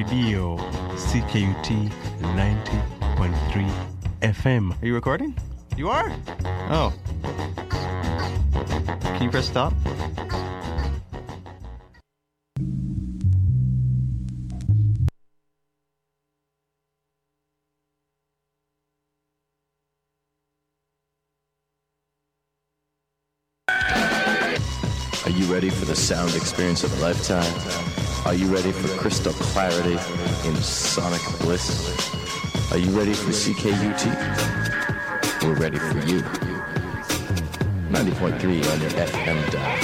Radio, CKUT 90.3 FM. Are you recording? You are? Oh. Can you press stop? Are you ready for the sound experience of a lifetime? Are you ready for crystal clarity in sonic bliss? Are you ready for CKUT? We're ready for you. 90.3 on your FM dial.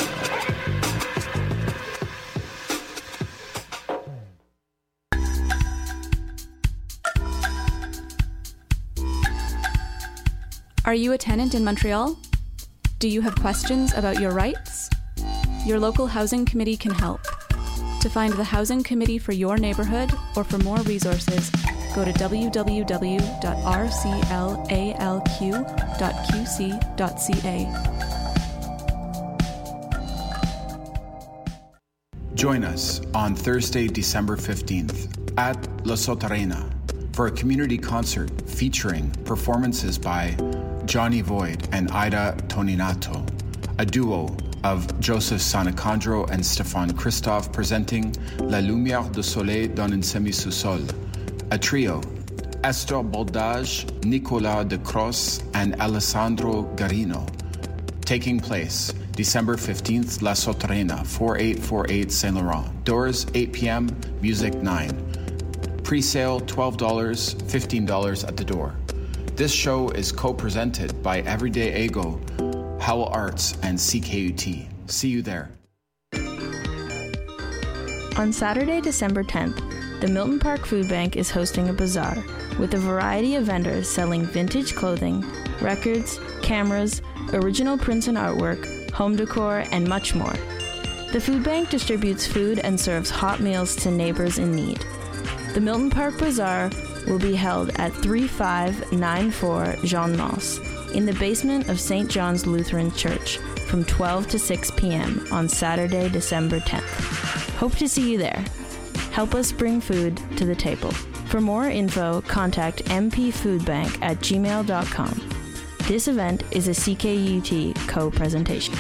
Are you a tenant in Montreal? Do you have questions about your rights? Your local housing committee can help. To find the housing committee for your neighborhood or for more resources, go to www.rclalq.qc.ca. Join us on Thursday, December 15th at La Sotarena for a community concert featuring performances by Johnny Void and Ida Toninato, a duo of Joseph Sanacandro and Stéphane Christophe presenting La Lumière du Soleil dans un semi-sous-sol, a trio, Esther Baldage, Nicolas de Cross, and Alessandro Garino, taking place December 15th, La Sotarena, 4848 Saint Laurent. Doors 8 p.m., music 9. Pre-sale $12, $15 at the door. This show is co-presented by Everyday Ego, Howell Arts, and CKUT. See you there. On Saturday, December 10th, the Milton Park Food Bank is hosting a bazaar with a variety of vendors selling vintage clothing, records, cameras, original prints and artwork, home decor, and much more. The food bank distributes food and serves hot meals to neighbors in need. The Milton Park Bazaar will be held at 3594 Jean Mance in the basement of St. John's Lutheran Church from 12 to 6 p.m. on Saturday, December 10th. Hope to see you there. Help us bring food to the table. For more info, contact mpfoodbank@gmail.com. This event is a CKUT co-presentation.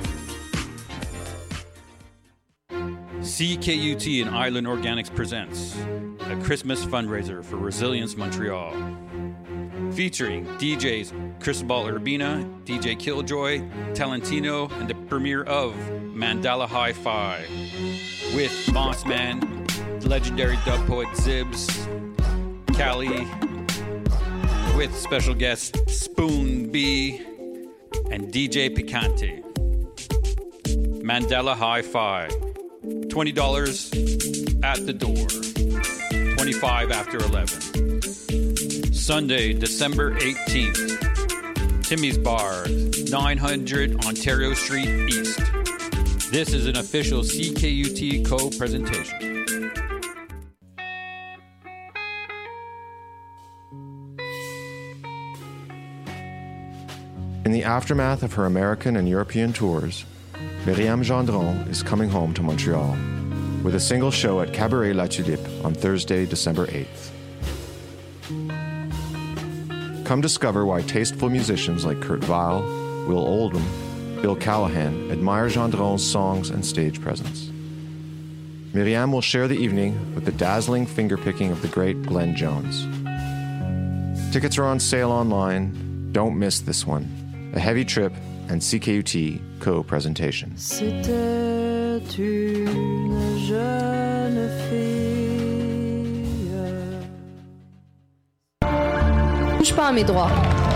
CKUT and Island Organics presents a Christmas fundraiser for Resilience Montreal, featuring DJs Cristobal Urbina, DJ Killjoy, Talentino, and the premiere of Mandala Hi-Fi with Mossman, legendary dub poet Zibs, Cali, with special guest Spoon B and DJ Picante. Mandala Hi-Fi, $20 at the door, $25 after 11. Sunday, December 18th, Timmy's Bar, 900 Ontario Street East. This is an official CKUT co-presentation. In the aftermath of her American and European tours, Myriam Gendron is coming home to Montreal with a single show at Cabaret La Tulipe on Thursday, December 8th. Come discover why tasteful musicians like Kurt Weill, Will Oldham, Bill Callahan admire Gendron's songs and stage presence. Myriam will share the evening with the dazzling fingerpicking of the great Glenn Jones. Tickets are on sale online. Don't miss this one. A Heavy Trip and CKUT co-presentation. C'était une jeune fille. Touche pas à mes droits.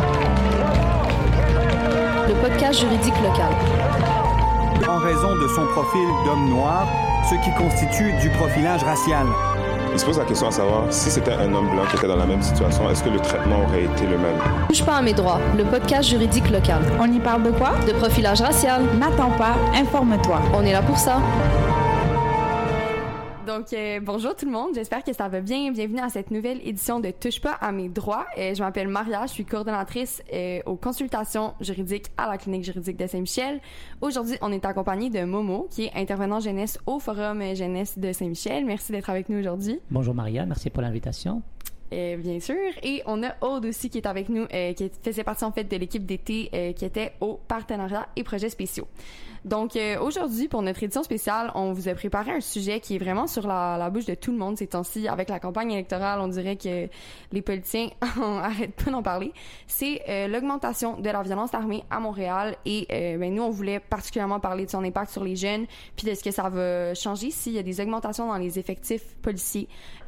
Le podcast juridique local. En raison de son profil d'homme noir, ce qui constitue du profilage racial. Il se pose la question à savoir si c'était un homme blanc qui était dans la même situation, est-ce que le traitement aurait été le même? Touche pas à mes droits, le podcast juridique local. On y parle de quoi? De profilage racial. N'attends pas, informe-toi. On est là pour ça. Donc Donc, bonjour tout le monde. J'espère que ça va bien. Bienvenue à cette nouvelle édition de Touche pas à mes droits. Je m'appelle Maria. Je suis coordonnatrice aux consultations juridiques à la clinique juridique de Saint-Michel. Aujourd'hui, on est accompagné de Momo, qui est intervenant jeunesse au Forum jeunesse de Saint-Michel. Merci d'être avec nous aujourd'hui. Bonjour Maria, merci pour l'invitation. Bien sûr. Et on a Aude aussi qui est avec nous, qui faisait partie en fait de l'équipe d'été qui était au partenariat et projets spéciaux. Donc aujourd'hui, pour notre édition spéciale, on vous a préparé un sujet qui est vraiment sur la bouche de tout le monde ces temps-ci. Avec la campagne électorale, on dirait que les politiciens arrêtent pas d'en parler. C'est l'augmentation de la violence armée à Montréal. Et nous, on voulait particulièrement parler de son impact sur les jeunes, puis de ce que ça va changer s'il y a des augmentations dans les effectifs policiers.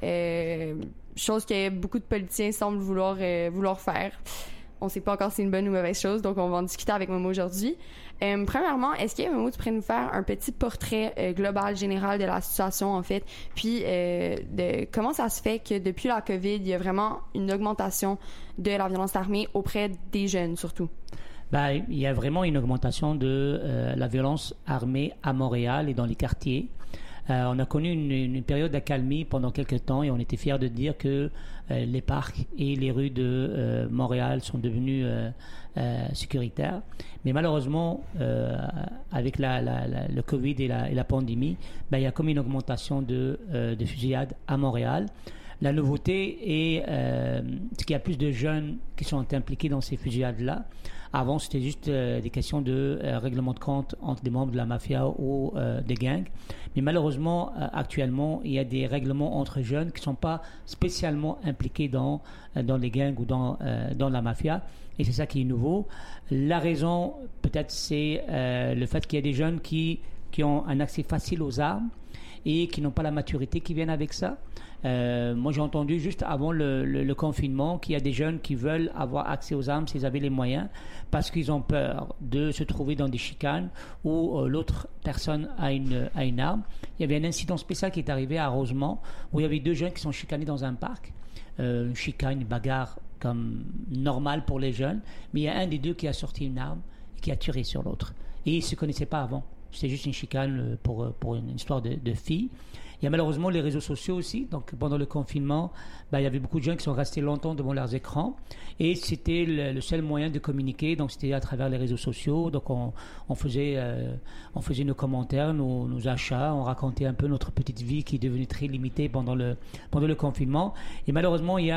Chose que beaucoup de politiciens semblent vouloir faire. On sait pas encore si c'est une bonne ou mauvaise chose, donc on va en discuter avec Momo aujourd'hui. Premièrement, est-ce que Momo, tu pourrais nous faire un petit portrait global, général de la situation, en fait, puis de comment ça se fait que depuis la COVID, il y a vraiment une augmentation de la violence armée auprès des jeunes, surtout? Il y a vraiment une augmentation de la violence armée à Montréal et dans les quartiers. On a connu une période d'accalmie pendant quelques temps et on était fiers de dire que les parcs et les rues de Montréal sont devenus sécuritaires. Mais malheureusement, avec le Covid et la pandémie, il y a comme une augmentation de fusillades à Montréal. La nouveauté est qu'il y a plus de jeunes qui sont impliqués dans ces fusillades-là. Avant, c'était juste des questions de règlement de compte entre des membres de la mafia ou des gangs. Mais malheureusement, actuellement, il y a des règlements entre jeunes qui ne sont pas spécialement impliqués dans les gangs ou dans la mafia. Et c'est ça qui est nouveau. La raison, peut-être, c'est le fait qu'il y a des jeunes qui ont un accès facile aux armes et qui n'ont pas la maturité qui vient avec ça. Moi, j'ai entendu juste avant le confinement qu'il y a des jeunes qui veulent avoir accès aux armes s'ils avaient les moyens parce qu'ils ont peur de se trouver dans des chicanes où l'autre personne a une arme. Il y avait un incident spécial qui est arrivé à Rosemont où il y avait deux jeunes qui sont chicanés dans un parc. Une chicane, une bagarre comme normale pour les jeunes, mais il y a un des deux qui a sorti une arme et qui a tiré sur l'autre. Et ils ne se connaissaient pas avant. C'était juste une chicane pour une histoire de filles. Il y a malheureusement les réseaux sociaux aussi. Donc, pendant le confinement, il y avait beaucoup de gens qui sont restés longtemps devant leurs écrans. Et c'était le seul moyen de communiquer. Donc, c'était à travers les réseaux sociaux. Donc, on faisait nos commentaires, nos achats. On racontait un peu notre petite vie qui est devenue très limitée pendant le confinement. Et malheureusement, il y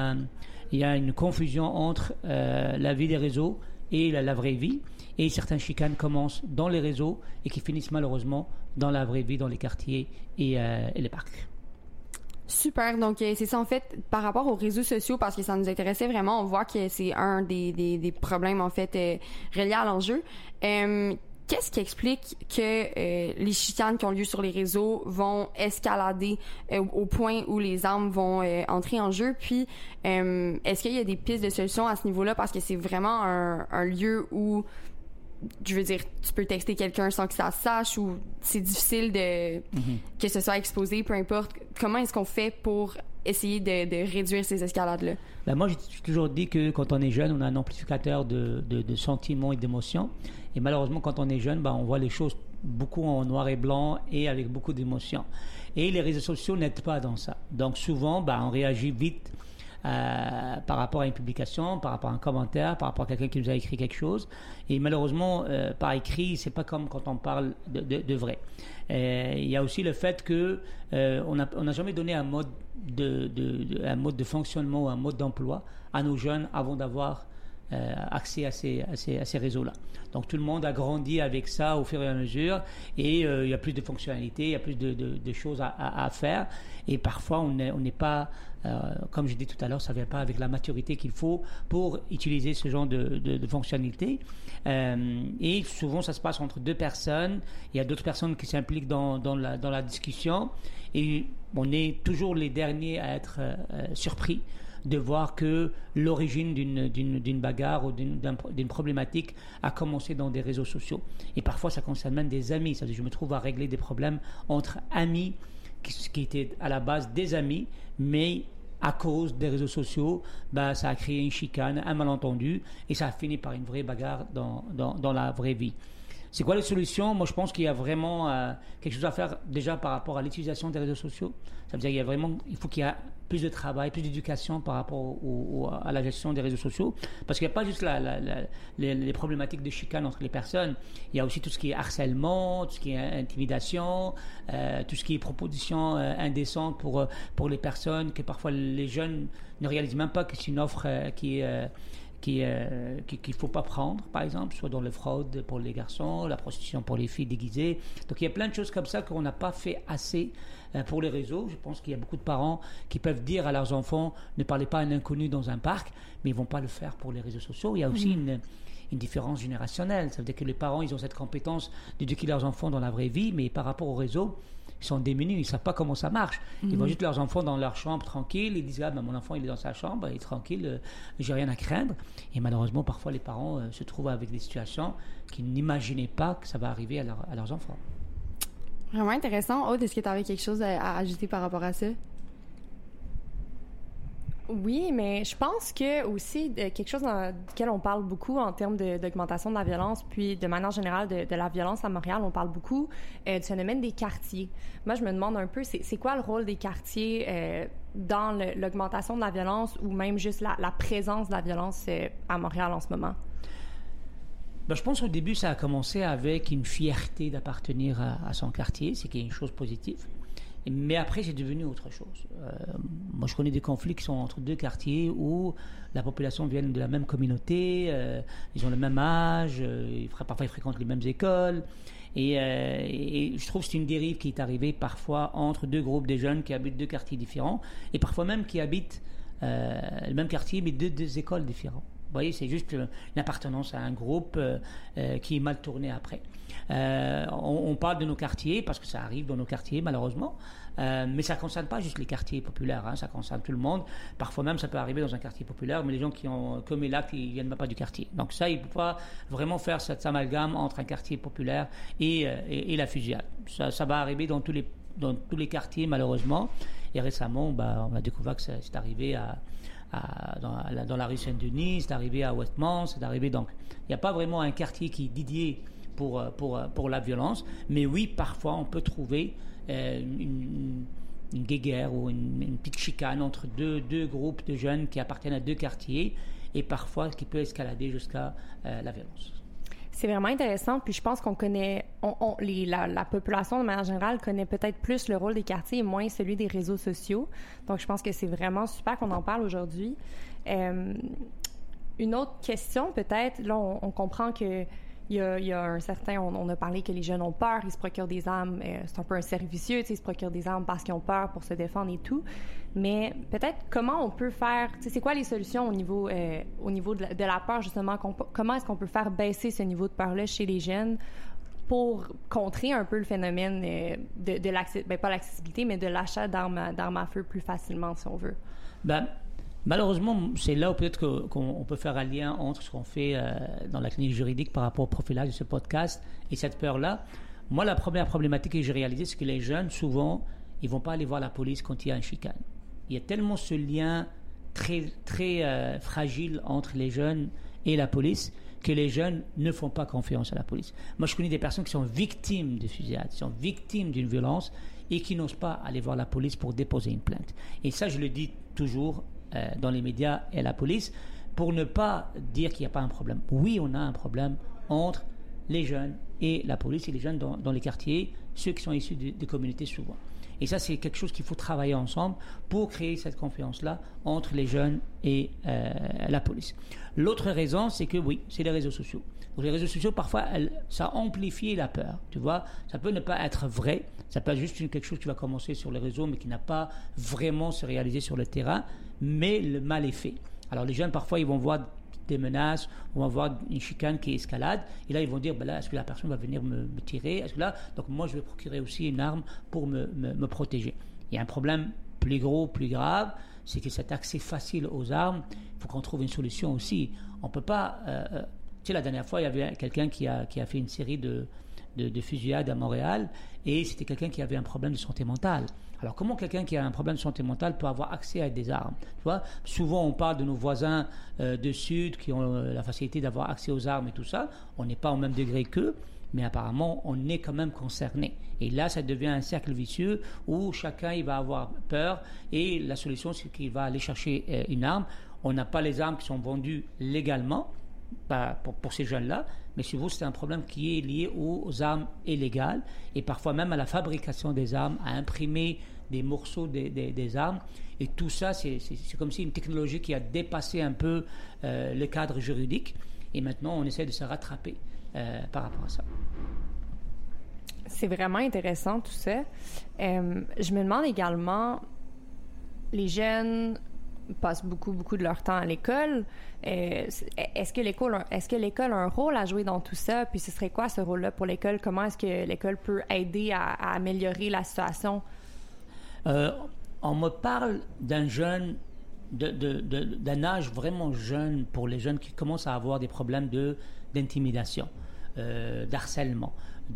a une confusion entre la vie des réseaux et la vraie vie. Et certaines chicanes commencent dans les réseaux et qui finissent malheureusement dans la vraie vie, dans les quartiers et les parcs. Super. Donc, c'est ça, en fait, par rapport aux réseaux sociaux, parce que ça nous intéressait vraiment, on voit que c'est un des problèmes, en fait, reliés à l'enjeu. Qu'est-ce qui explique que les chicanes qui ont lieu sur les réseaux vont escalader au point où les armes vont entrer en jeu? Puis, est-ce qu'il y a des pistes de solutions à ce niveau-là? Parce que c'est vraiment un lieu où, je veux dire, tu peux texter quelqu'un sans que ça se sache ou c'est difficile que ce soit exposé, peu importe. Comment est-ce qu'on fait pour essayer de réduire ces escalades-là? Moi, j'ai toujours dit que quand on est jeune, on a un amplificateur de sentiments et d'émotions. Et malheureusement, quand on est jeune, on voit les choses beaucoup en noir et blanc et avec beaucoup d'émotions. Et les réseaux sociaux n'aident pas dans ça. Donc souvent, on réagit vite par rapport à une publication, par rapport à un commentaire, par rapport à quelqu'un qui nous a écrit quelque chose. Et malheureusement, par écrit, c'est pas comme quand on parle de vrai. Il y a aussi le fait que on n'a jamais donné un mode de fonctionnement ou un mode d'emploi à nos jeunes avant d'avoir accès à ces réseaux-là. Donc tout le monde a grandi avec ça au fur et à mesure et il y a plus de fonctionnalités, il y a plus de choses à faire et parfois on n'est pas, comme je dis tout à l'heure, ça ne vient pas avec la maturité qu'il faut pour utiliser ce genre de fonctionnalités. Et souvent ça se passe entre deux personnes, il y a d'autres personnes qui s'impliquent dans la discussion et on est toujours les derniers à être surpris de voir que l'origine d'une bagarre ou d'une problématique a commencé dans des réseaux sociaux. Et parfois, ça concerne même des amis. C'est-à-dire, je me trouve à régler des problèmes entre amis qui étaient à la base des amis, mais à cause des réseaux sociaux, ça a créé une chicane, un malentendu, et ça a fini par une vraie bagarre dans la vraie vie. C'est quoi les solutions? Moi, je pense qu'il y a vraiment quelque chose à faire déjà par rapport à l'utilisation des réseaux sociaux. Ça veut dire il faut qu'il y ait plus de travail, plus d'éducation par rapport à la gestion des réseaux sociaux. Parce qu'il n'y a pas juste les problématiques de chicane entre les personnes. Il y a aussi tout ce qui est harcèlement, tout ce qui est intimidation, tout ce qui est proposition indécente pour les personnes, que parfois les jeunes ne réalisent même pas que c'est une offre qu'il ne faut pas prendre, par exemple, soit dans le fraude pour les garçons, la prostitution pour les filles déguisées. Donc il y a plein de choses comme ça qu'on n'a pas fait assez pour les réseaux. Je pense qu'il y a beaucoup de parents qui peuvent dire à leurs enfants ne parlez pas à un inconnu dans un parc, mais ils ne vont pas le faire pour les réseaux sociaux. Il y a aussi une différence générationnelle. Ça veut dire que les parents, ils ont cette compétence d'éduquer leurs enfants dans la vraie vie, mais par rapport au réseau, ils sont démunis, ils ne savent pas comment ça marche. Ils voient juste leurs enfants dans leur chambre tranquille, ils disent mon enfant il est dans sa chambre, il est tranquille, j'ai rien à craindre. Et malheureusement, parfois les parents se trouvent avec des situations qu'ils n'imaginaient pas que ça va arriver à leurs enfants. Vraiment intéressant. Aude, est-ce que tu avais quelque chose à ajouter par rapport à ça? Oui, mais je pense que aussi quelque chose duquel on parle beaucoup en termes d'augmentation de la violence, puis de manière générale de la violence à Montréal, on parle beaucoup du phénomène des quartiers. Moi, je me demande un peu, c'est quoi le rôle des quartiers dans l'augmentation de la violence ou même juste la présence de la violence à Montréal en ce moment? Je pense qu'au début, ça a commencé avec une fierté d'appartenir à son quartier, c'est qu'il y a une chose positive. Mais après, c'est devenu autre chose. Moi, je connais des conflits qui sont entre deux quartiers où la population vient de la même communauté, ils ont le même âge, parfois ils fréquentent les mêmes écoles. Et je trouve que c'est une dérive qui est arrivée parfois entre deux groupes de jeunes qui habitent deux quartiers différents et parfois même qui habitent le même quartier mais deux écoles différentes. Vous voyez, c'est juste une appartenance à un groupe qui est mal tourné après. On parle de nos quartiers parce que ça arrive dans nos quartiers malheureusement, mais ça ne concerne pas juste les quartiers populaires, ça concerne tout le monde. Parfois même ça peut arriver dans un quartier populaire, mais les gens qui ont commis l'acte, ils ne viennent même pas du quartier. Donc ça, il ne faut pas vraiment faire cet amalgame entre un quartier populaire et la fusillade. Ça va arriver dans tous les quartiers malheureusement. Et récemment, on a découvert que c'est arrivé dans la rue Saint-Denis, c'est arrivé à Westmount, c'est arrivé donc. Il n'y a pas vraiment un quartier qui est dédié pour la violence, mais oui, parfois on peut trouver une guéguerre ou une petite chicane entre deux groupes de jeunes qui appartiennent à deux quartiers et parfois qui peut escalader jusqu'à la violence. C'est vraiment intéressant, puis je pense qu'on connaît, la population de manière générale connaît peut-être plus le rôle des quartiers et moins celui des réseaux sociaux. Donc je pense que c'est vraiment super qu'on en parle aujourd'hui. Une autre question peut-être, là on comprend que il y a un certain, on a parlé que les jeunes ont peur, ils se procurent des armes, c'est un peu un cercle vicieux, ils se procurent des armes parce qu'ils ont peur pour se défendre et tout. Mais peut-être comment on peut faire, c'est quoi les solutions au niveau de la peur justement, comment est-ce qu'on peut faire baisser ce niveau de peur-là chez les jeunes pour contrer un peu le phénomène de pas l'accessibilité, mais de l'achat d'armes à feu plus facilement si on veut? Malheureusement, c'est là où peut-être qu'on peut faire un lien entre ce qu'on fait dans la clinique juridique par rapport au profilage de ce podcast et cette peur-là. Moi, la première problématique que j'ai réalisée, c'est que les jeunes, souvent, ils ne vont pas aller voir la police quand il y a un chicane. Il y a tellement ce lien très, très fragile entre les jeunes et la police que les jeunes ne font pas confiance à la police. Moi, je connais des personnes qui sont victimes de fusillades, qui sont victimes d'une violence et qui n'osent pas aller voir la police pour déposer une plainte. Et ça, je le dis toujours dans les médias et la police, pour ne pas dire qu'il n'y a pas un problème. Oui, on a un problème entre les jeunes et la police et les jeunes dans les quartiers, ceux qui sont issus des communautés souvent. Et ça, c'est quelque chose qu'il faut travailler ensemble pour créer cette confiance-là entre les jeunes et la police. L'autre raison, c'est que oui, c'est les réseaux sociaux. Donc, les réseaux sociaux, parfois, ça amplifie la peur. Tu vois, ça peut ne pas être vrai. Ça peut être juste quelque chose qui va commencer sur les réseaux, mais qui n'a pas vraiment se réaliser sur le terrain. Mais le mal est fait. Alors, les jeunes, parfois, ils vont voir des menaces, on va voir une chicane qui escalade, et là ils vont dire là, est-ce que la personne va venir me tirer, est-ce que là, donc moi je vais procurer aussi une arme pour me protéger. Il y a un problème plus gros, plus grave, c'est que cet accès facile aux armes, il faut qu'on trouve une solution aussi. On peut pas, tu sais, la dernière fois il y avait quelqu'un qui a fait une série de fusillades à Montréal, et c'était quelqu'un qui avait un problème de santé mentale. Alors, comment quelqu'un qui a un problème de santé mentale peut avoir accès à des armes? Tu vois, souvent, on parle de nos voisins de Sud qui ont la facilité d'avoir accès aux armes et tout ça. On n'est pas au même degré qu'eux. mais apparemment, on est quand même concerné. Et là, ça devient un cercle vicieux où chacun il va avoir peur et la solution, c'est qu'il va aller chercher une arme. On n'a pas les armes qui sont vendues légalement pour ces jeunes-là, mais souvent, c'est un problème qui est lié aux armes illégales et parfois même à la fabrication des armes, à imprimer des morceaux des armes. Et tout ça, c'est comme si une technologie qui a dépassé un peu le cadre juridique. Et maintenant, on essaie de se rattraper par rapport à ça. C'est vraiment intéressant tout ça. Je me demande également, les jeunes passent beaucoup de leur temps à l'école. Est-ce que l'école a un rôle à jouer dans tout ça? Puis ce serait quoi ce rôle-là pour l'école? Comment est-ce que l'école peut aider à améliorer la situation? On me parle d'un jeune, d'un âge vraiment jeune pour les jeunes qui commencent à avoir des problèmes d'intimidation, d'harcèlement,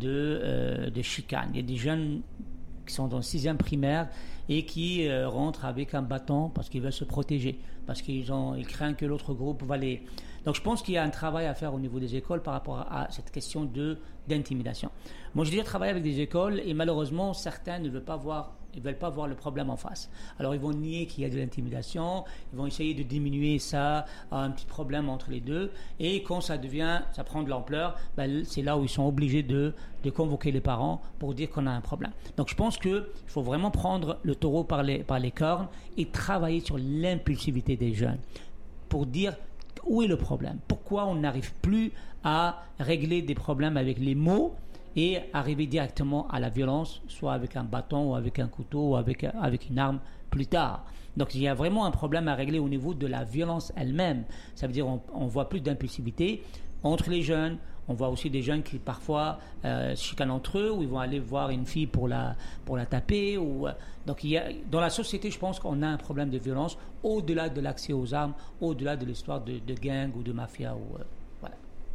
de chicane. Il y a des jeunes qui sont dans le 6e primaire et qui rentrent avec un bâton parce qu'ils veulent se protéger, parce qu'ils craignent que l'autre groupe va les... Donc je pense qu'il y a un travail à faire au niveau des écoles par rapport à cette question d'intimidation. Moi, j'ai déjà travaillé avec des écoles et malheureusement, certains ne veulent pas voir le problème en face. Alors, ils vont nier qu'il y a de l'intimidation, ils vont essayer de diminuer ça à un petit problème entre les deux. Et quand ça prend de l'ampleur, c'est là où ils sont obligés de convoquer les parents pour dire qu'on a un problème. Donc, je pense qu'il faut vraiment prendre le taureau par les cornes et travailler sur l'impulsivité des jeunes pour dire où est le problème, pourquoi on n'arrive plus à régler des problèmes avec les mots et arriver directement à la violence, soit avec un bâton ou avec un couteau ou avec une arme plus tard. Donc il y a vraiment un problème à régler au niveau de la violence elle-même. Ça veut dire on voit plus d'impulsivité entre les jeunes. On voit aussi des jeunes qui parfois chicanent entre eux, ou ils vont aller voir une fille pour la taper. Donc dans la société, je pense qu'on a un problème de violence au-delà de l'accès aux armes, au-delà de l'histoire de gang ou de mafia. Voilà.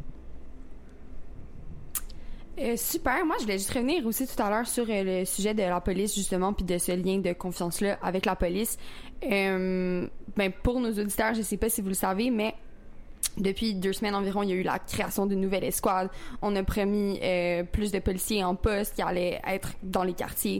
Super. Moi, je voulais juste revenir aussi tout à l'heure sur le sujet de la police, justement, puis de ce lien de confiance-là avec la police. Pour nos auditeurs, je ne sais pas si vous le savez, mais depuis 2 semaines environ, il y a eu la création d'une nouvelle escouade. On a promis plus de policiers en poste qui allaient être dans les quartiers.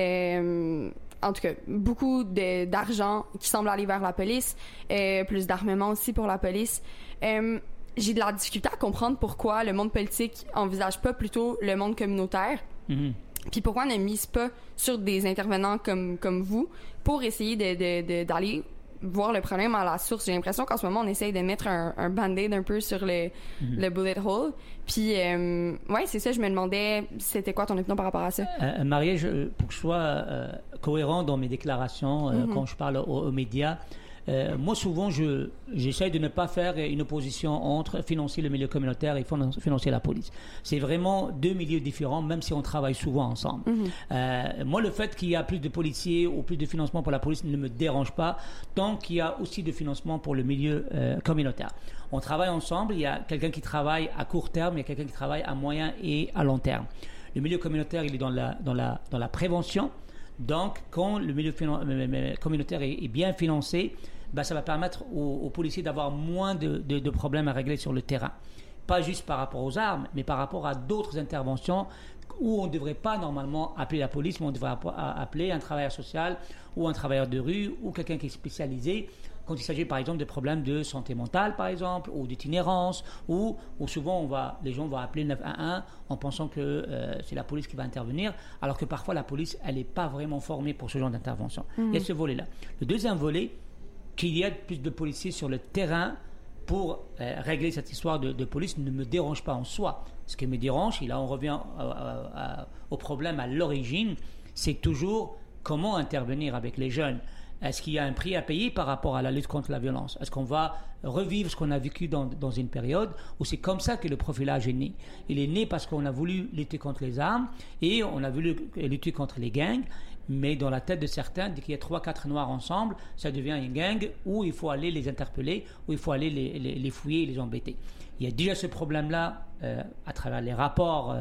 En tout cas, beaucoup d'argent qui semble aller vers la police, plus d'armement aussi pour la police. J'ai de la difficulté à comprendre pourquoi le monde politique envisage pas plutôt le monde communautaire. Mm-hmm. Puis pourquoi on ne mise pas sur des intervenants comme vous pour essayer d'aller voir le problème à la source. J'ai l'impression qu'en ce moment, on essaye de mettre un band-aid un peu sur le bullet hole. Puis, ouais, c'est ça, je me demandais, c'était quoi ton opinion par rapport à ça? Marie, pour que je sois cohérent dans mes déclarations, quand je parle aux médias, moi, souvent, j'essaie de ne pas faire une opposition entre financer le milieu communautaire et financer la police. C'est vraiment 2 milieux différents, même si on travaille souvent ensemble. Moi, le fait qu'il y a plus de policiers ou plus de financement pour la police ne me dérange pas, tant qu'il y a aussi de financement pour le milieu communautaire. On travaille ensemble, il y a quelqu'un qui travaille à court terme, il y a quelqu'un qui travaille à moyen et à long terme. Le milieu communautaire, il est dans la prévention. Donc, quand le milieu communautaire est bien financé, ça va permettre aux policiers d'avoir moins de problèmes à régler sur le terrain. Pas juste par rapport aux armes, mais par rapport à d'autres interventions où on ne devrait pas normalement appeler la police, mais on devrait appeler un travailleur social ou un travailleur de rue ou quelqu'un qui est spécialisé quand il s'agit par exemple de problèmes de santé mentale par exemple, ou d'itinérance, ou souvent les gens vont appeler le 911 en pensant que c'est la police qui va intervenir, alors que parfois la police elle n'est pas vraiment formée pour ce genre d'intervention. Il y a ce volet-là. Le deuxième volet, qu'il y ait plus de policiers sur le terrain pour régler cette histoire de police ne me dérange pas en soi. Ce qui me dérange, et là on revient au problème à l'origine, c'est toujours comment intervenir avec les jeunes. Est-ce qu'il y a un prix à payer par rapport à la lutte contre la violence? Est-ce qu'on va revivre ce qu'on a vécu dans une période où c'est comme ça que le profilage est né? Il est né parce qu'on a voulu lutter contre les armes et on a voulu lutter contre les gangs, mais dans la tête de certains, dès qu'il y a 3-4 noirs ensemble, ça devient une gang où il faut aller les interpeller, où il faut aller les fouiller et les embêter. Il y a déjà ce problème-là à travers les rapports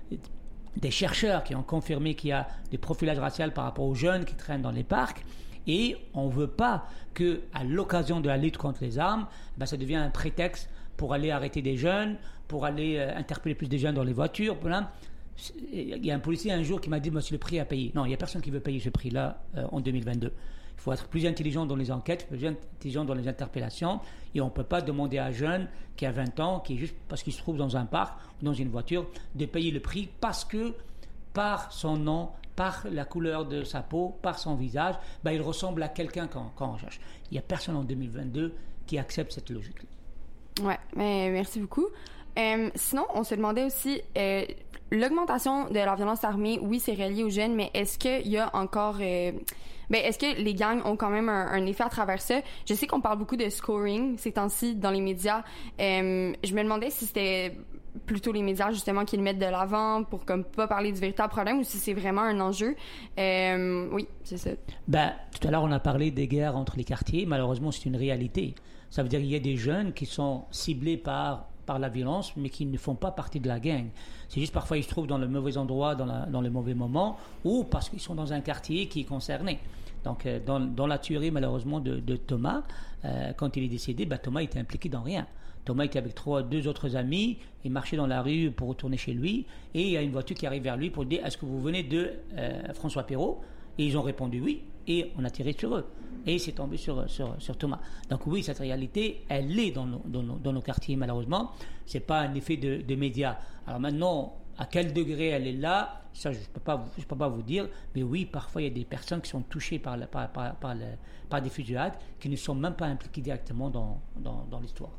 des chercheurs qui ont confirmé qu'il y a des profilages raciaux par rapport aux jeunes qui traînent dans les parcs. Et on ne veut pas qu'à l'occasion de la lutte contre les armes, ça devienne un prétexte pour aller arrêter des jeunes pour aller interpeller plus de jeunes dans les voitures. Voilà. Il y a un policier un jour qui m'a dit « le prix à payer ». Non, il n'y a personne qui veut payer ce prix-là en 2022. Il faut être plus intelligent dans les enquêtes, plus intelligent dans les interpellations. Et on ne peut pas demander à un jeune qui a 20 ans, qui est juste parce qu'il se trouve dans un parc ou dans une voiture, de payer le prix parce que, par son nom, par la couleur de sa peau, par son visage, il ressemble à quelqu'un quand on cherche. Il n'y a personne en 2022 qui accepte cette logique-là. Ouais, mais merci beaucoup. Sinon, on se demandait aussi, l'augmentation de la violence armée, oui, c'est relié aux jeunes, mais est-ce qu'il y a encore... est-ce que les gangs ont quand même un effet à travers ça? Je sais qu'on parle beaucoup de scoring ces temps-ci dans les médias. Je me demandais si c'était plutôt les médias, justement, qui le mettent de l'avant pour comme pas parler du véritable problème ou si c'est vraiment un enjeu. Oui, c'est ça. Tout à l'heure, on a parlé des guerres entre les quartiers. Malheureusement, c'est une réalité. Ça veut dire qu'il y a des jeunes qui sont ciblés par la violence, mais qui ne font pas partie de la gang. C'est juste parfois ils se trouvent dans le mauvais endroit, dans le mauvais moment, ou parce qu'ils sont dans un quartier qui est concerné. Donc, dans la tuerie, malheureusement, de Thomas, quand il est décédé, Thomas était impliqué dans rien. Thomas était avec deux autres amis, il marchait dans la rue pour retourner chez lui, et il y a une voiture qui arrive vers lui pour lui dire « Est-ce que vous venez de François Perrault ?» Et ils ont répondu oui, et on a tiré sur eux. Et c'est tombé sur Thomas. Donc oui, cette réalité, elle est dans nos quartiers, malheureusement. Ce n'est pas un effet de médias. Alors maintenant, à quel degré elle est là, ça je peux pas vous dire. Mais oui, parfois, il y a des personnes qui sont touchées par des fusillades qui ne sont même pas impliquées directement dans l'histoire.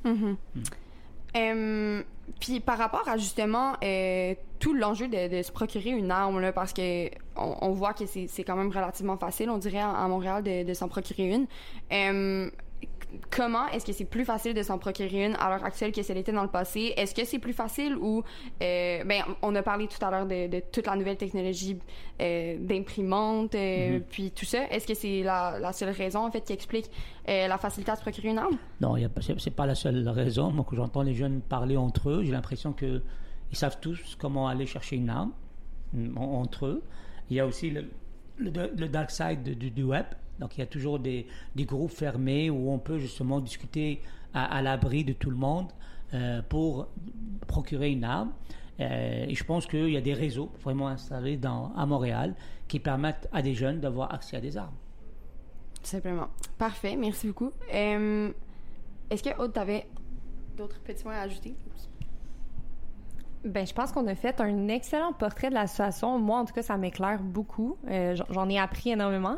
Puis par rapport à justement tout l'enjeu de se procurer une arme, là, parce que on voit que c'est quand même relativement facile, on dirait à Montréal de s'en procurer une. Comment est-ce que c'est plus facile de s'en procurer une à l'heure actuelle que ça l'était dans le passé? Est-ce que c'est plus facile ou... on a parlé tout à l'heure de toute la nouvelle technologie d'imprimante, puis tout ça. Est-ce que c'est la seule raison, en fait, qui explique la facilité à se procurer une arme? Non, c'est pas la seule raison. Moi, quand j'entends les jeunes parler entre eux, j'ai l'impression qu'ils savent tous comment aller chercher une arme entre eux. Il y a aussi le dark side du web. Donc, il y a toujours des groupes fermés où on peut justement discuter à l'abri de tout le monde pour procurer une arme. Et je pense qu'il y a des réseaux vraiment installés à Montréal qui permettent à des jeunes d'avoir accès à des armes. Simplement. Parfait, merci beaucoup. Est-ce que Aude, tu avais d'autres petits points à ajouter? Je pense qu'on a fait un excellent portrait de la situation. Moi, en tout cas, ça m'éclaire beaucoup. J'en ai appris énormément.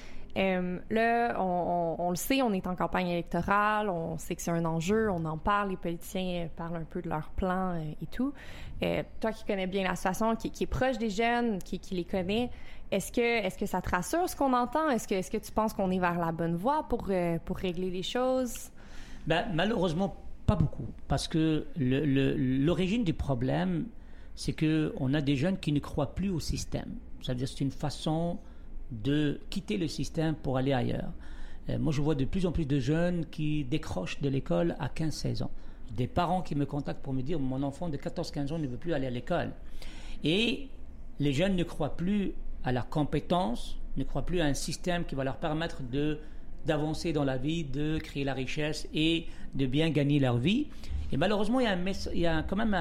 Là, on le sait, on est en campagne électorale, on sait que c'est un enjeu, on en parle, les politiciens parlent un peu de leur plan et tout. Toi qui connais bien la situation, qui est proche des jeunes, qui les connaît, est-ce que ça te rassure ce qu'on entend? Est-ce que tu penses qu'on est vers la bonne voie pour régler les choses? Malheureusement, pas beaucoup, parce que l'origine du problème, c'est qu'on a des jeunes qui ne croient plus au système. C'est-à-dire c'est une façon de quitter le système pour aller ailleurs. Moi, je vois de plus en plus de jeunes qui décrochent de l'école à 15-16 ans. Des parents qui me contactent pour me dire « Mon enfant de 14-15 ans ne veut plus aller à l'école. » Et les jeunes ne croient plus à leurs compétences, ne croient plus à un système qui va leur permettre d'avancer dans la vie, de créer la richesse et de bien gagner leur vie. Et malheureusement, il y a quand même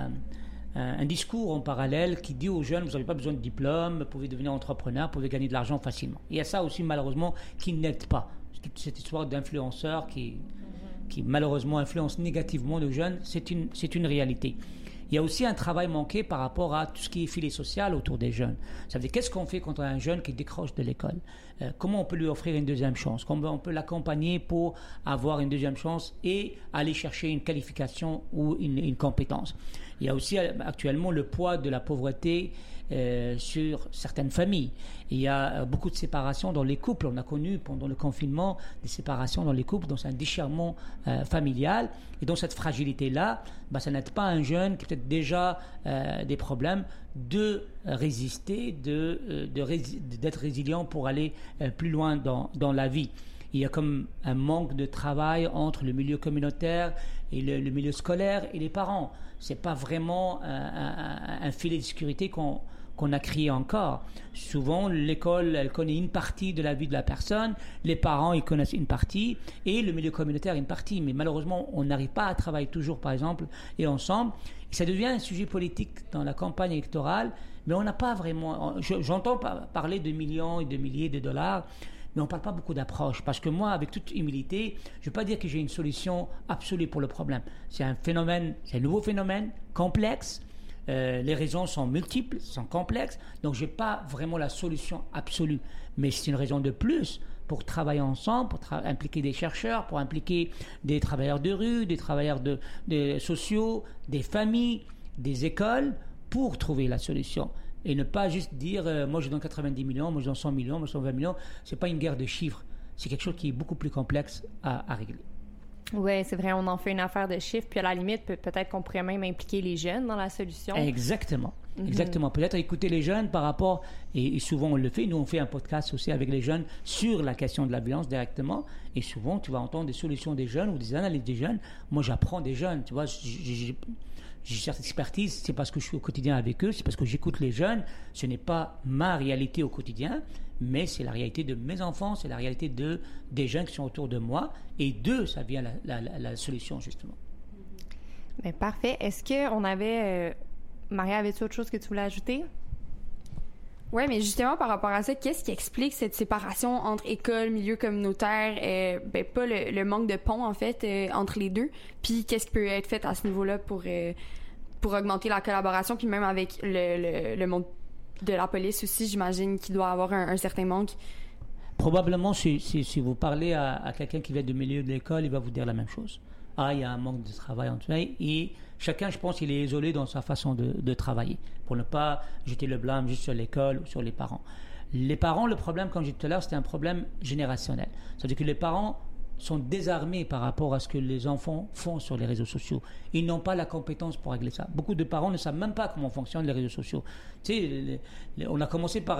un discours en parallèle qui dit aux jeunes, vous n'avez pas besoin de diplôme, vous pouvez devenir entrepreneur, vous pouvez gagner de l'argent facilement. Il y a ça aussi, malheureusement, qui n'aide pas. Toute cette histoire d'influenceurs qui malheureusement influencent négativement les jeunes, c'est une réalité. Il y a aussi un travail manqué par rapport à tout ce qui est filet social autour des jeunes. Ça veut dire, qu'est-ce qu'on fait quand on a un jeune qui décroche de l'école? Comment on peut lui offrir une deuxième chance? Comment on peut l'accompagner pour avoir une deuxième chance et aller chercher une qualification ou une compétence? Il y a aussi actuellement le poids de la pauvreté sur certaines familles. Il y a beaucoup de séparations dans les couples. On a connu pendant le confinement des séparations dans les couples, dans un déchirement familial. Et dans cette fragilité-là, ça n'aide pas un jeune qui a peut-être déjà des problèmes de résister, d'être résilient pour aller plus loin dans la vie. Il y a comme un manque de travail entre le milieu communautaire et le milieu scolaire et les parents. C'est pas vraiment un filet de sécurité qu'on qu'on a créé encore. Souvent, l'école, elle connaît une partie de la vie de la personne, les parents, ils connaissent une partie, et le milieu communautaire une partie. Mais malheureusement, on n'arrive pas à travailler toujours, par exemple, et ensemble. Et ça devient un sujet politique dans la campagne électorale, mais on n'a pas vraiment... J'entends parler de millions et de milliers de dollars, mais on ne parle pas beaucoup d'approche. Parce que moi, avec toute humilité, je ne veux pas dire que j'ai une solution absolue pour le problème. C'est un nouveau phénomène, complexe. Les raisons sont multiples, sont complexes, donc je n'ai pas vraiment la solution absolue. Mais c'est une raison de plus pour travailler ensemble, pour impliquer des chercheurs, pour impliquer des travailleurs de rue, des travailleurs des sociaux, des familles, des écoles, pour trouver la solution. Et ne pas juste dire moi je donne 90 millions, moi je donne 100 millions, moi je donne 20 millions. Ce n'est pas une guerre de chiffres, c'est quelque chose qui est beaucoup plus complexe à régler. Oui, c'est vrai, on en fait une affaire de chiffres, puis à la limite, peut-être qu'on pourrait même impliquer les jeunes dans la solution. Exactement. Exactement. Peut-être écouter les jeunes par rapport, et souvent on le fait, nous on fait un podcast aussi avec les jeunes sur la question de la violence directement, et souvent tu vas entendre des solutions des jeunes ou des analyses des jeunes. Moi j'apprends des jeunes, tu vois, j'ai cette expertise, c'est parce que je suis au quotidien avec eux, c'est parce que j'écoute les jeunes, ce n'est pas ma réalité au quotidien, mais c'est la réalité de mes enfants, c'est la réalité des jeunes qui sont autour de moi, et d'eux, ça vient la solution, justement. Bien, parfait. Est-ce qu'on avait... Maria, avais-tu autre chose que tu voulais ajouter? Oui, mais justement, par rapport à ça, qu'est-ce qui explique cette séparation entre école, milieu communautaire, pas le manque de pont, en fait, entre les deux, puis qu'est-ce qui peut être fait à ce niveau-là pour augmenter la collaboration, puis même avec le monde de la police aussi, j'imagine qu'il doit avoir un certain manque. Probablement, si vous parlez à quelqu'un qui vient du milieu de l'école, il va vous dire la même chose. Il y a un manque de travail en tout cas, et chacun, je pense, il est isolé dans sa façon de travailler, pour ne pas jeter le blâme juste sur l'école ou sur les parents. Les parents, le problème, comme j'ai dit tout à l'heure, c'était un problème générationnel. C'est-à-dire que les parents sont désarmés par rapport à ce que les enfants font sur les réseaux sociaux. Ils n'ont pas la compétence pour régler ça. Beaucoup de parents ne savent même pas comment fonctionnent les réseaux sociaux. Tu sais, on a commencé par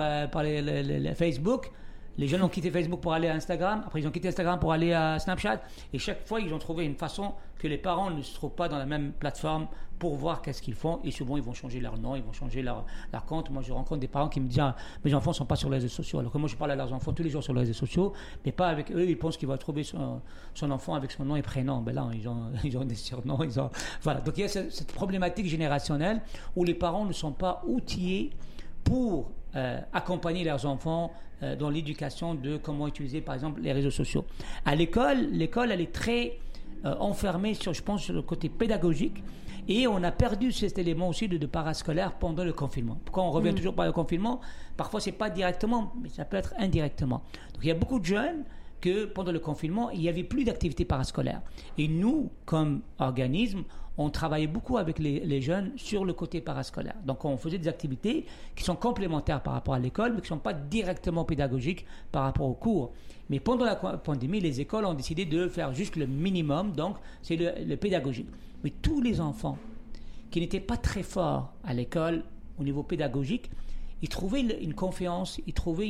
les Facebook. Les jeunes ont quitté Facebook pour aller à Instagram. Après, ils ont quitté Instagram pour aller à Snapchat. Et chaque fois, ils ont trouvé une façon que les parents ne se trouvent pas dans la même plateforme pour voir qu'est-ce qu'ils font. Et souvent, ils vont changer leur nom, ils vont changer leur compte. Moi, je rencontre des parents qui me disent mes enfants ne sont pas sur les réseaux sociaux. Alors que moi, je parle à leurs enfants tous les jours sur les réseaux sociaux, mais pas avec eux. Ils pensent qu'ils vont trouver son enfant avec son nom et prénom. Ben là, ils ont des surnoms. Voilà. Donc, il y a cette problématique générationnelle où les parents ne sont pas outillés pour accompagner leurs enfants dans l'éducation de comment utiliser, par exemple, les réseaux sociaux. À l'école, elle est très enfermée sur le côté pédagogique, et on a perdu cet élément aussi de parascolaire pendant le confinement. Pourquoi on revient toujours par le confinement? Parfois, c'est pas directement, mais ça peut être indirectement. Donc, il y a beaucoup de jeunes que pendant le confinement, il n'y avait plus d'activités parascolaires. Et nous, comme organisme, on travaillait beaucoup avec les jeunes sur le côté parascolaire. Donc, on faisait des activités qui sont complémentaires par rapport à l'école, mais qui ne sont pas directement pédagogiques par rapport aux cours. Mais pendant la pandémie, les écoles ont décidé de faire juste le minimum, donc c'est le pédagogique. Mais tous les enfants qui n'étaient pas très forts à l'école au niveau pédagogique, ils trouvaient une confiance, ils trouvaient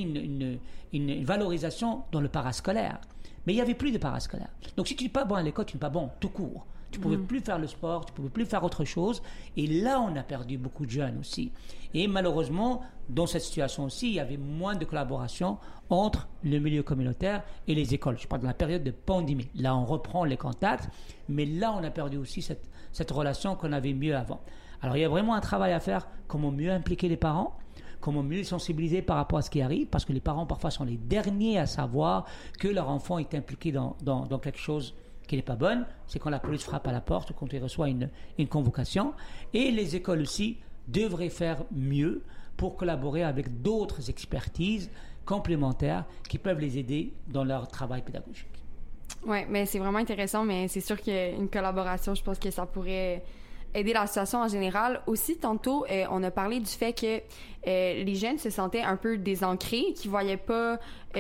une valorisation dans le parascolaire. Mais il n'y avait plus de parascolaire. Donc, si tu n'es pas bon à l'école, tu n'es pas bon tout court. Tu ne pouvais plus faire le sport, tu ne pouvais plus faire autre chose. Et là, on a perdu beaucoup de jeunes aussi. Et malheureusement, dans cette situation aussi, il y avait moins de collaboration entre le milieu communautaire et les écoles. Je parle de la période de pandémie. Là, on reprend les contacts, mais là, on a perdu aussi cette relation qu'on avait mieux avant. Alors, il y a vraiment un travail à faire, comment mieux impliquer les parents, comment mieux les sensibiliser par rapport à ce qui arrive, parce que les parents, parfois, sont les derniers à savoir que leur enfant est impliqué dans quelque chose qui n'est pas bonne. C'est quand la police frappe à la porte ou quand il reçoit une convocation. Et les écoles aussi devraient faire mieux pour collaborer avec d'autres expertises complémentaires qui peuvent les aider dans leur travail pédagogique. Oui, mais c'est vraiment intéressant, mais c'est sûr qu'une collaboration, je pense que ça pourrait aider la situation en général. Aussi, tantôt, on a parlé du fait que les jeunes se sentaient un peu désancrés, qu'ils voyaient pas...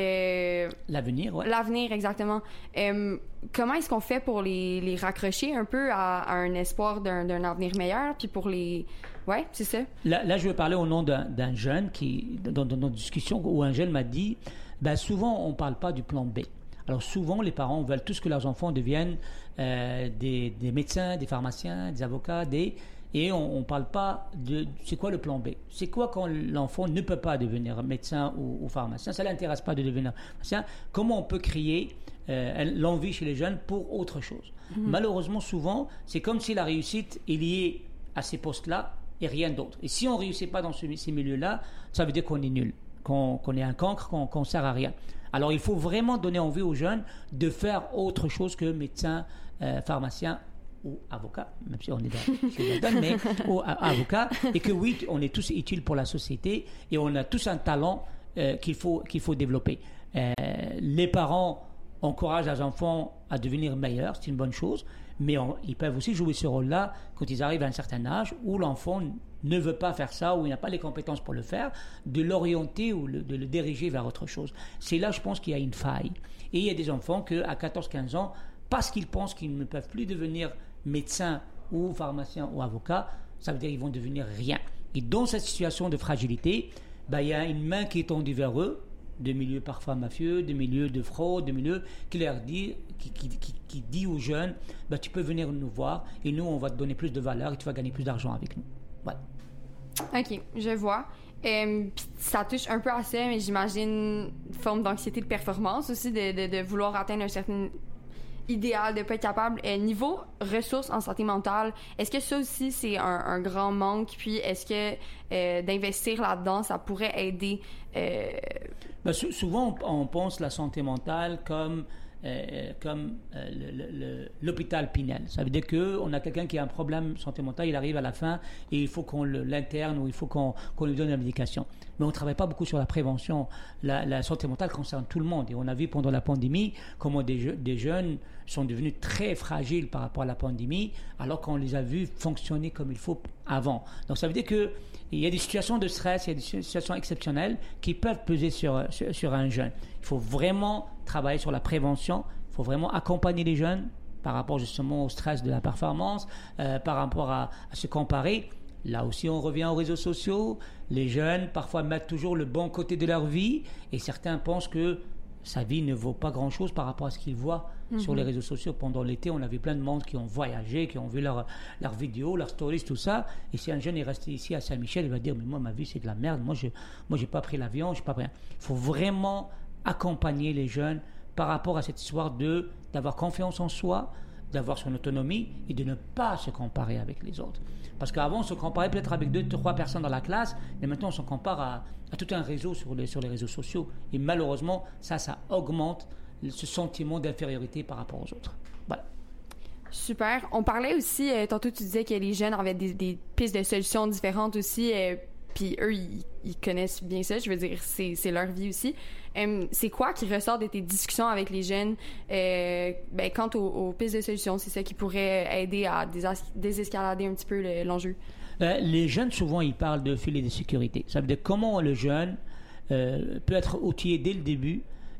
l'avenir, oui. L'avenir, exactement. Comment est-ce qu'on fait pour les raccrocher un peu à un espoir d'un avenir meilleur, puis pour les... Ouais, c'est ça. Là, je vais parler au nom d'un jeune qui, dans notre discussion, où un jeune m'a dit, souvent, on ne parle pas du plan B. Alors souvent, les parents veulent tous que leurs enfants deviennent des médecins, des pharmaciens, des avocats, Et on ne parle pas de c'est quoi le plan B. C'est quoi quand l'enfant ne peut pas devenir médecin ou pharmacien. Ça ne l'intéresse pas de devenir pharmacien. Comment on peut créer l'envie chez les jeunes pour autre chose. Malheureusement, souvent, c'est comme si la réussite est liée à ces postes-là et rien d'autre. Et si on ne réussit pas dans ces milieux-là, ça veut dire qu'on est nul, qu'on est un cancre, qu'on ne sert à rien. Alors, il faut vraiment donner envie aux jeunes de faire autre chose que médecin, pharmacien ou avocat, même si on est dans mais avocat, et que oui, on est tous utiles pour la société et on a tous un talent qu'il faut développer. Les parents encouragent les enfants à devenir meilleurs, c'est une bonne chose, mais ils peuvent aussi jouer ce rôle-là quand ils arrivent à un certain âge où l'enfant ne veut pas faire ça, où il n'a pas les compétences pour le faire, de l'orienter ou de le diriger vers autre chose. C'est là, je pense, qu'il y a une faille. Et il y a des enfants qu'à 14-15 ans, parce qu'ils pensent qu'ils ne peuvent plus devenir médecin ou pharmacien ou avocat, ça veut dire qu'ils vont devenir rien. Et dans cette situation de fragilité, il y a une main qui est tendue vers eux, de milieux parfois mafieux, de milieux de fraude, de milieux qui leur dit, qui dit aux jeunes, tu peux venir nous voir et nous on va te donner plus de valeur et tu vas gagner plus d'argent avec nous. Voilà. Ok, je vois. Puis ça touche un peu à ça, mais j'imagine une forme d'anxiété de performance aussi, de vouloir atteindre un certain idéal, de pas être capable. Niveau ressources en santé mentale, est-ce que ça aussi c'est un grand manque? Puis est-ce que d'investir là-dedans, ça pourrait aider? Souvent on pense la santé mentale comme l'hôpital Pinel. Ça veut dire qu'on a quelqu'un qui a un problème santé mentale, il arrive à la fin et il faut qu'on l'interne ou il faut qu'on lui donne la médication. Mais on ne travaille pas beaucoup sur la prévention. La santé mentale concerne tout le monde. Et on a vu pendant la pandémie comment des jeunes sont devenus très fragiles par rapport à la pandémie alors qu'on les a vus fonctionner comme il faut avant. Donc ça veut dire qu'il y a des situations de stress, il y a des situations exceptionnelles qui peuvent peser sur un jeune. Il faut vraiment travailler sur la prévention, il faut vraiment accompagner les jeunes par rapport justement au stress de la performance, par rapport à se comparer. Là aussi, on revient aux réseaux sociaux. Les jeunes, parfois, mettent toujours le bon côté de leur vie et certains pensent que sa vie ne vaut pas grand-chose par rapport à ce qu'ils voient sur les réseaux sociaux. Pendant l'été, on a vu plein de monde qui ont voyagé, qui ont vu leurs vidéos, leurs stories, tout ça. Et si un jeune est resté ici à Saint-Michel, il va dire « Mais moi, ma vie, c'est de la merde. Moi, j'ai pas pris l'avion, j'ai pas pris rien. » Il faut vraiment accompagner les jeunes par rapport à cette histoire d'avoir confiance en soi, d'avoir son autonomie et de ne pas se comparer avec les autres. Parce qu'avant, on se comparait peut-être avec 2-3 personnes dans la classe, mais maintenant, on se compare à tout un réseau sur les réseaux sociaux. Et malheureusement, ça augmente ce sentiment d'infériorité par rapport aux autres. Voilà. Super. On parlait aussi, tantôt tu disais que les jeunes avaient des pistes de solutions différentes aussi, puis eux, ils connaissent bien ça, je veux dire, c'est leur vie aussi. C'est quoi qui ressort de tes discussions avec les jeunes quant aux pistes de solutions? C'est ça qui pourrait aider à désescalader un petit peu l'enjeu? Les jeunes, souvent, ils parlent de filet de sécurité. Ça veut dire comment le jeune peut être outillé dès le début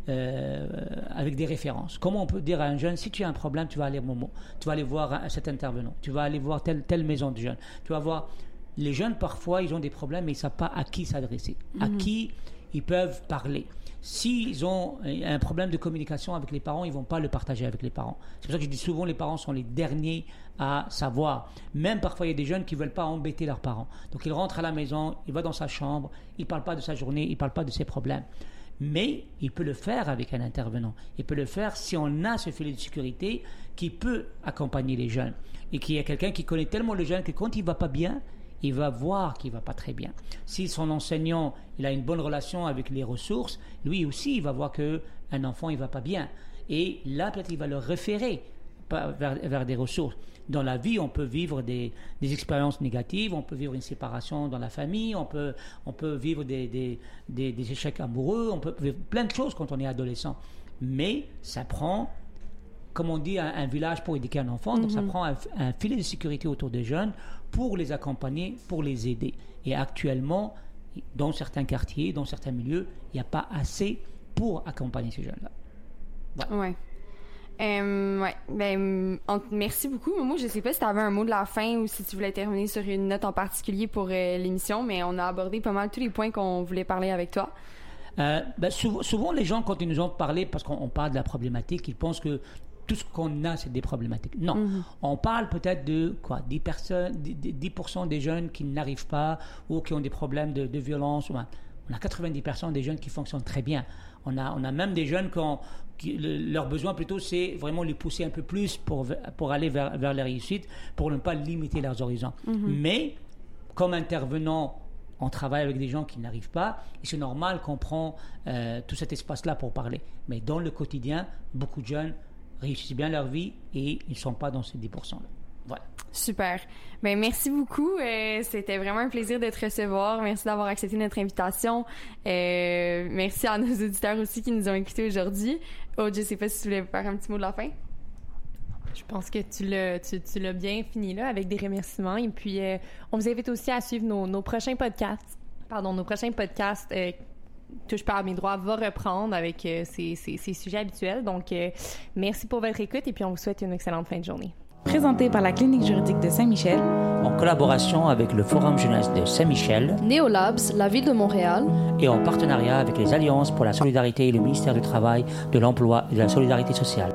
avec des références. Comment on peut dire à un jeune, si tu as un problème, tu vas aller à Momo, tu vas aller voir cet intervenant, tu vas aller voir telle maison de jeunes, tu vas voir... Les jeunes, parfois, ils ont des problèmes, mais ils ne savent pas à qui s'adresser, à qui ils peuvent parler. S'ils ont un problème de communication avec les parents, ils ne vont pas le partager avec les parents. C'est pour ça que je dis souvent, les parents sont les derniers à savoir. Même parfois, il y a des jeunes qui ne veulent pas embêter leurs parents. Donc, ils rentrent à la maison, il va dans sa chambre, il ne parle pas de sa journée, il ne parle pas de ses problèmes. Mais il peut le faire avec un intervenant. Il peut le faire si on a ce filet de sécurité qui peut accompagner les jeunes. Et qu'il y a quelqu'un qui connaît tellement le jeune que quand il ne va pas bien, il va voir qu'il ne va pas très bien. Si son enseignant il a une bonne relation avec les ressources, lui aussi, il va voir qu'un enfant, il ne va pas bien. Et là, peut-être, il va le référer vers des ressources. Dans la vie, on peut vivre des expériences négatives, on peut vivre une séparation dans la famille, on peut vivre des échecs amoureux, on peut vivre plein de choses quand on est adolescent. Mais ça prend... comme on dit, un village pour éduquer un enfant. Donc, ça prend un filet de sécurité autour des jeunes pour les accompagner, pour les aider. Et actuellement, dans certains quartiers, dans certains milieux, il n'y a pas assez pour accompagner ces jeunes-là. Voilà. Merci beaucoup. Moi, je ne sais pas si tu avais un mot de la fin ou si tu voulais terminer sur une note en particulier pour l'émission, mais on a abordé pas mal tous les points qu'on voulait parler avec toi. Souvent, les gens, quand ils nous ont parlé, parce qu'on parle de la problématique, ils pensent que tout ce qu'on a, c'est des problématiques. Non. On parle peut-être de 10% des jeunes qui n'arrivent pas ou qui ont des problèmes de violence. On a 90% des jeunes qui fonctionnent très bien. On a même des jeunes leur besoin plutôt, c'est vraiment les pousser un peu plus pour aller vers la réussite, pour ne pas limiter leurs horizons. Mais, comme intervenant, on travaille avec des gens qui n'arrivent pas, et c'est normal qu'on prend tout cet espace-là pour parler. Mais dans le quotidien, beaucoup de jeunes réussissent bien leur vie et ils ne sont pas dans ces 10%-là. Voilà. Super. Ben, merci beaucoup. C'était vraiment un plaisir de te recevoir. Merci d'avoir accepté notre invitation. Merci à nos auditeurs aussi qui nous ont écoutés aujourd'hui. Aude, je ne sais pas si tu voulais faire un petit mot de la fin. Je pense que tu l'as bien fini là avec des remerciements. Et puis, on vous invite aussi à suivre nos prochains podcasts. Nos prochains podcasts. Touche pas à mes droits va reprendre avec ses sujets habituels. Donc, merci pour votre écoute et puis on vous souhaite une excellente fin de journée. Présenté par la Clinique juridique de Saint-Michel, en collaboration avec le Forum jeunesse de Saint-Michel, Néolabs, la Ville de Montréal, et en partenariat avec les Alliances pour la solidarité et le ministère du Travail, de l'Emploi et de la Solidarité sociale.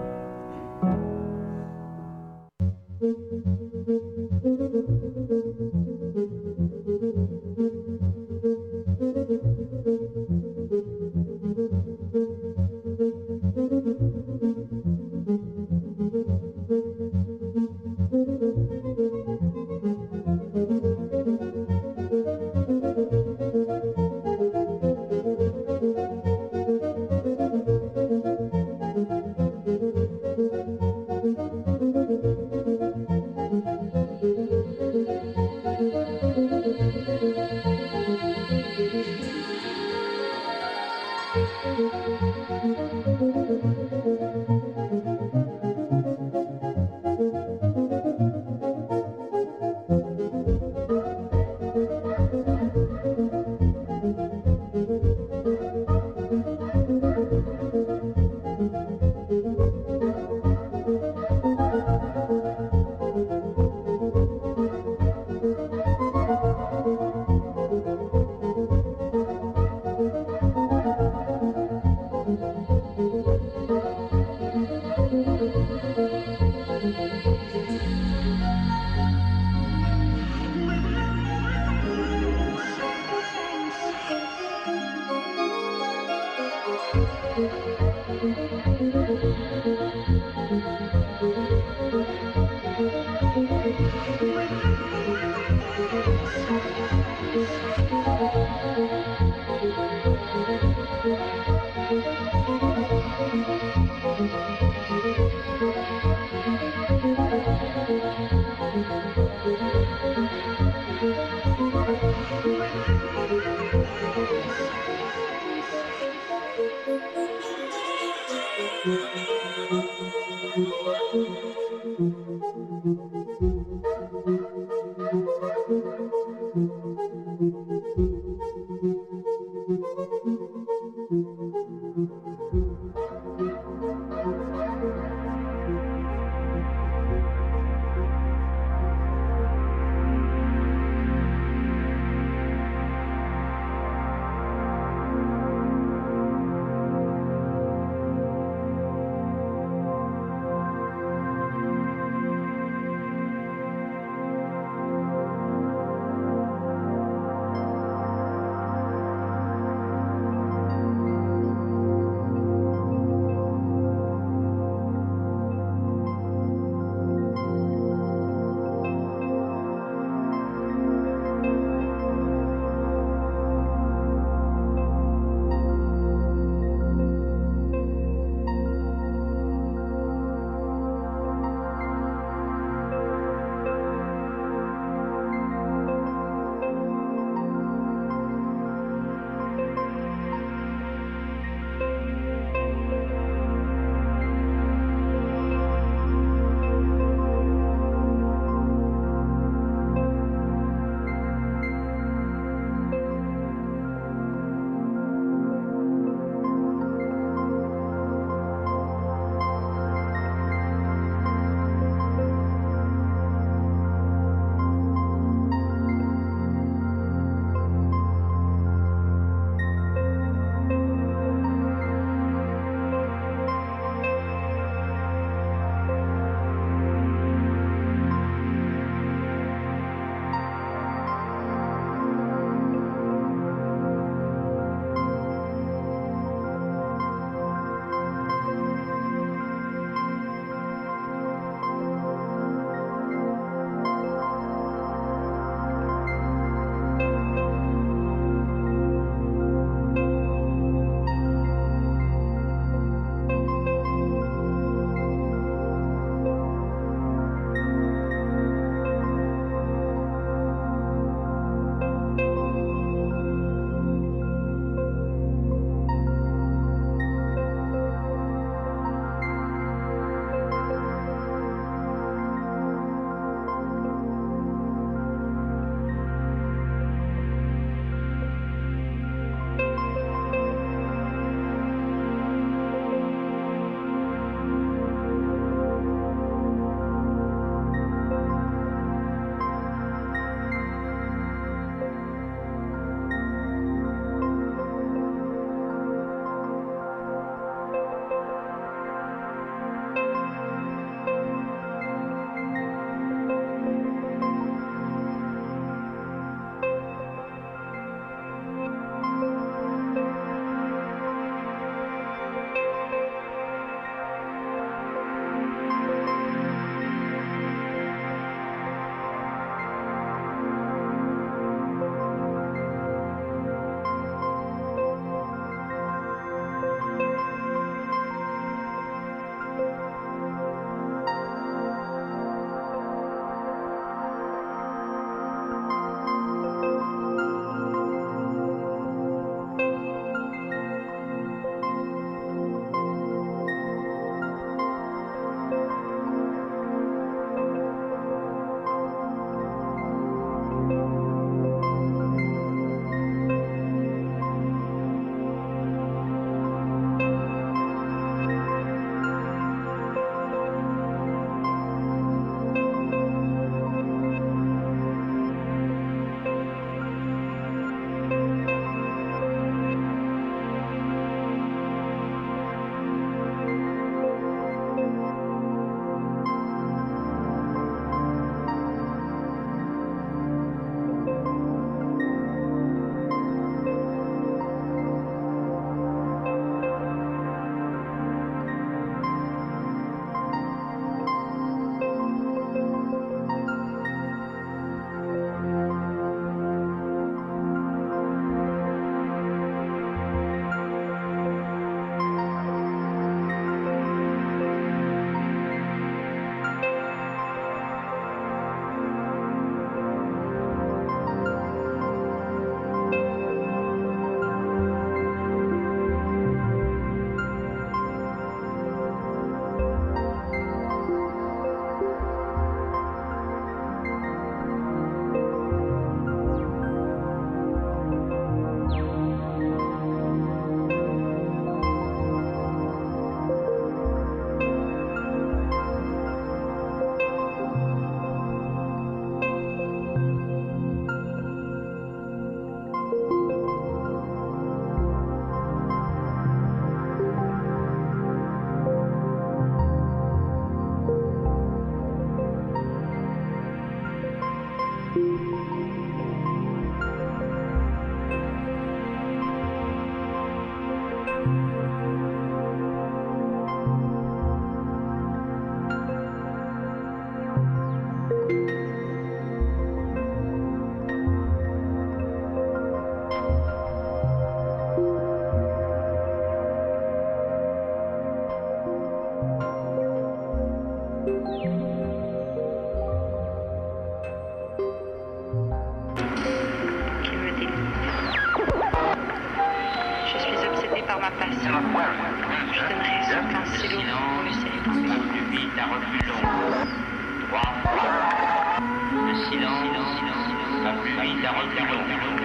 Le silence va plus vite à reculons.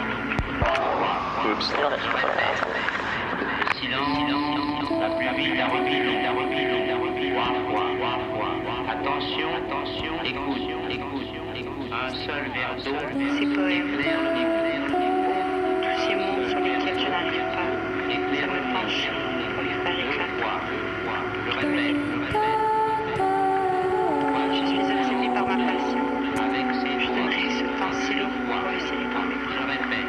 Le silence va plus vite à reculons. Attention, écoute. Un seul verre d'eau. Ces poèmes, tous ces mots sur lesquels je n'arrive pas, ça me penche pour les faire éclater. Je répète. Je suis obsédée par ma passion. Je donnerai ce temps si long pour le célébrer. Je répète.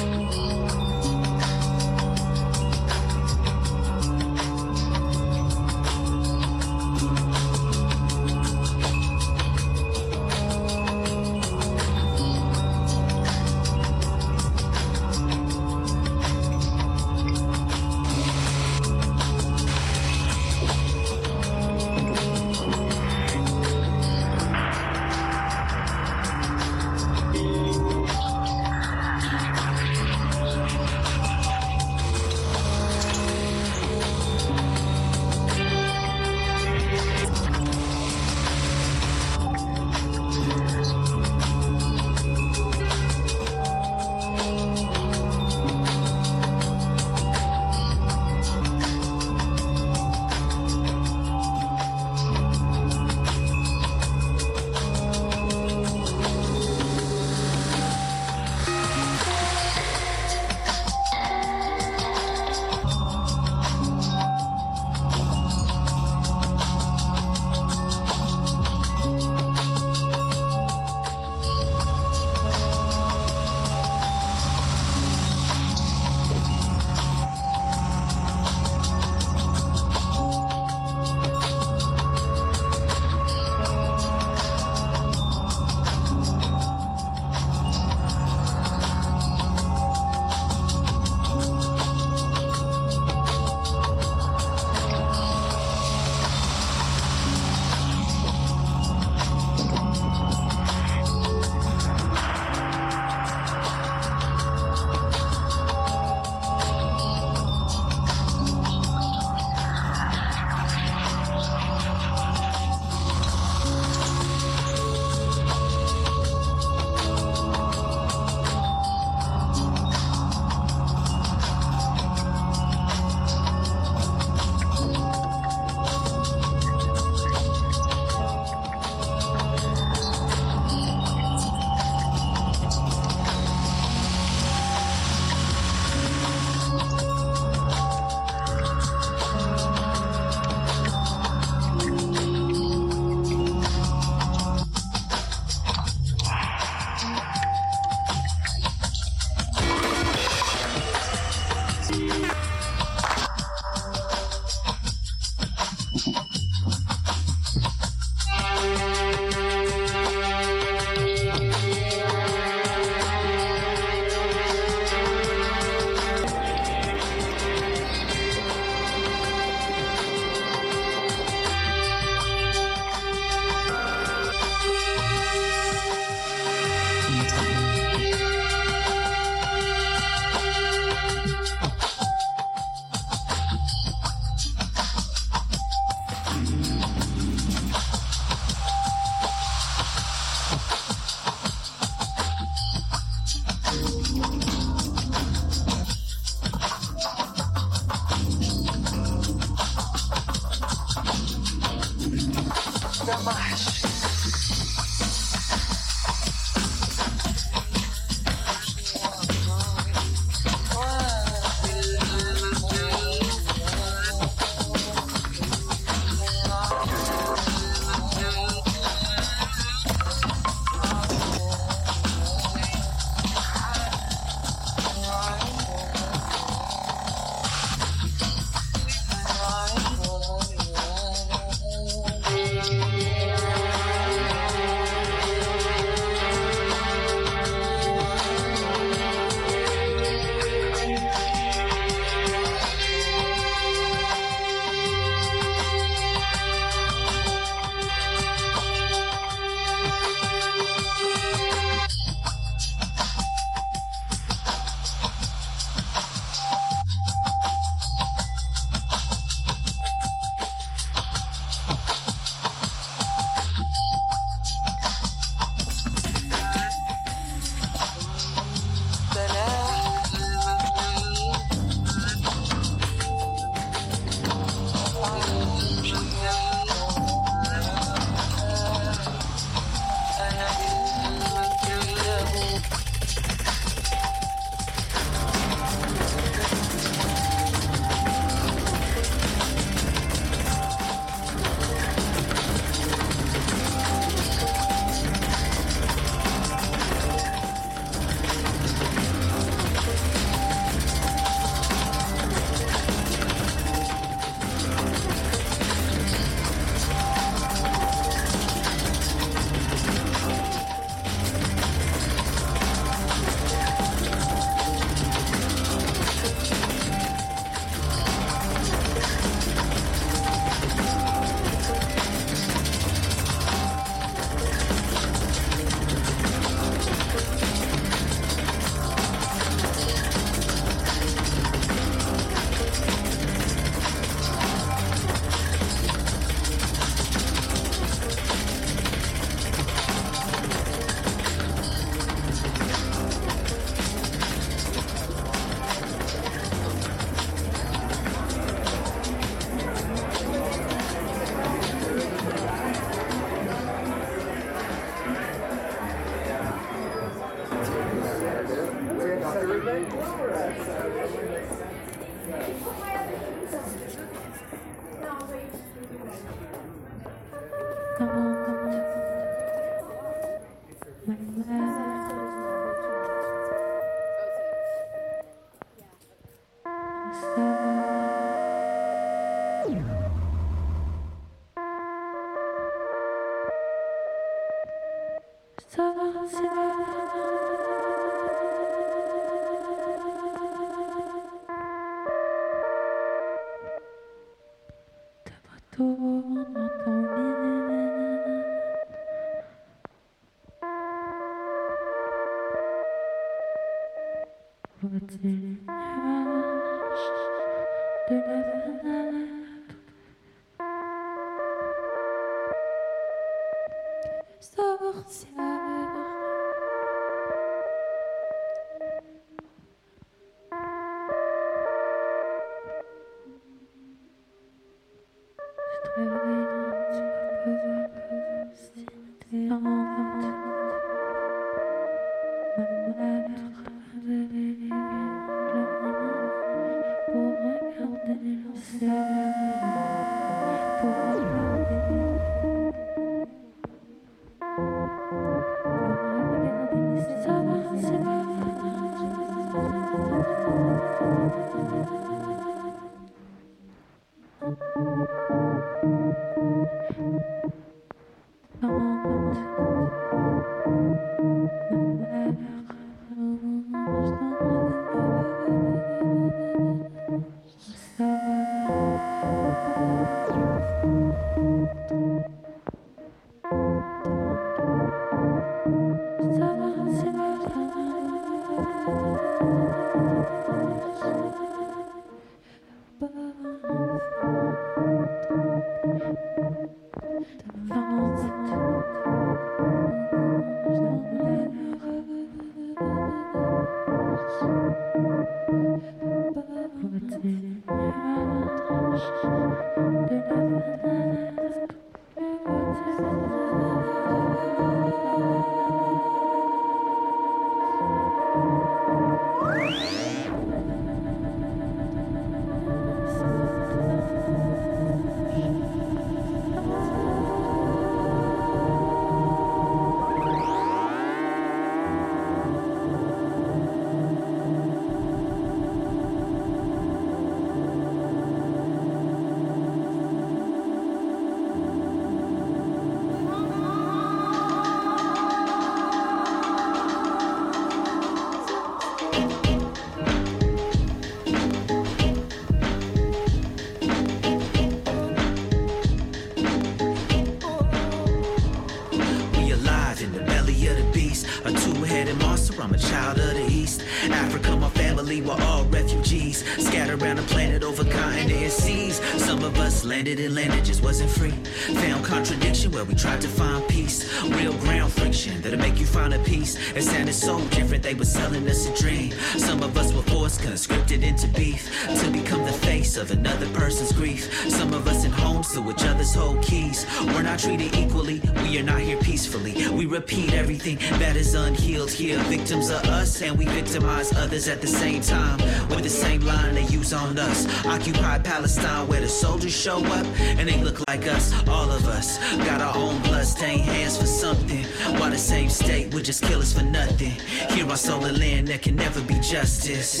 Landed in land that just wasn't free. Found contradiction where we tried to find peace. Real ground friction that'll make you find a peace. It sounded so different, they were selling us a dream. Some of us were forced, conscripted into beef to become the face of another person's grief. Some of us in homes to each other's whole keys. We're not treated equally, we are not here peacefully. We repeat everything that is unhealed here. Victims of us and we victimize others at the same time. With the same line they use on us. Occupy Palestine where the soldiers show up and they look like us. All of us got our own blood-stained hands for something, while the same state would just kill us for nothing. Here on solar land there can never be justice.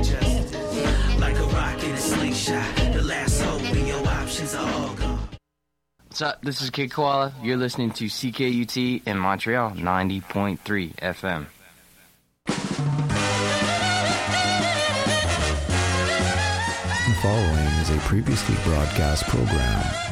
Like a rock in a slingshot, the last hope and your options are all gone. What's up? This is Kid Koala. You're listening to CKUT in Montreal, 90.3 FM. The following is a previously broadcast program